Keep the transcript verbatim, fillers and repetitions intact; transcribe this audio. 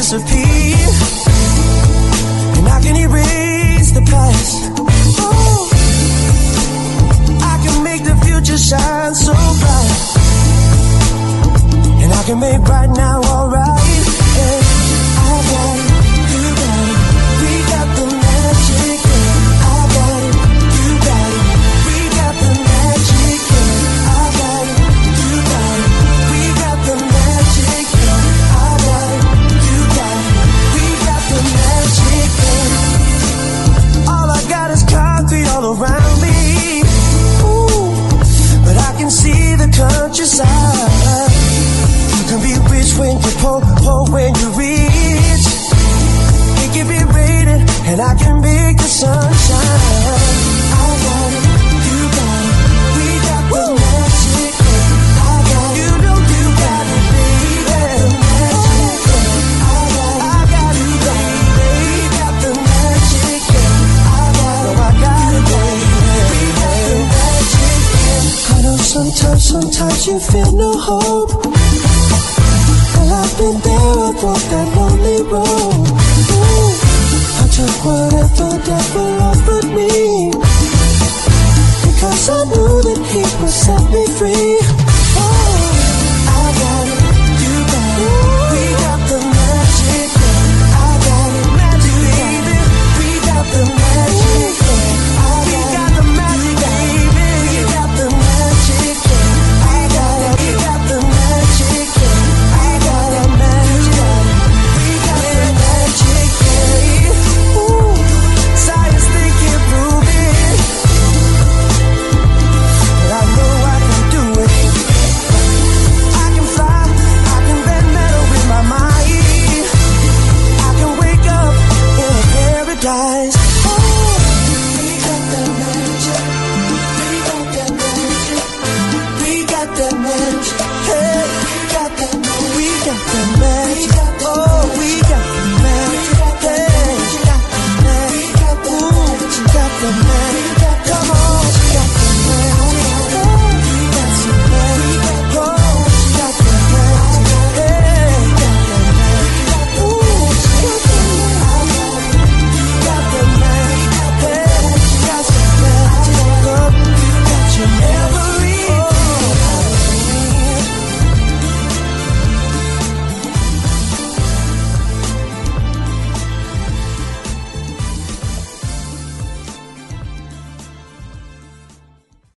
disappear, and I can erase the past. Oh, I can make the future shine so bright, and I can make right now alright. Yeah, I got it, you got it, we got the magic. Yeah, I got it, you got it, we got the magic. Yeah, I got it, you got it, we got the magic. Yeah, I got it, you got it, we got the magic. Yeah. All I got is concrete all around me. Ooh, but I can see the countryside. You can be rich when you're poor, poor when you're rich. It can be raining and I can make the sunshine. I got it, you got it, we got the magic. I got it, you know you got it, baby. The magic. I got it, I got it, baby. We got the magic. I got it, I got it, baby. We got the magic. I know sometimes, sometimes you feel no hope. I've been there, I've walked that lonely road. Ooh, I took whatever devil offered me, because I knew that he would set me free.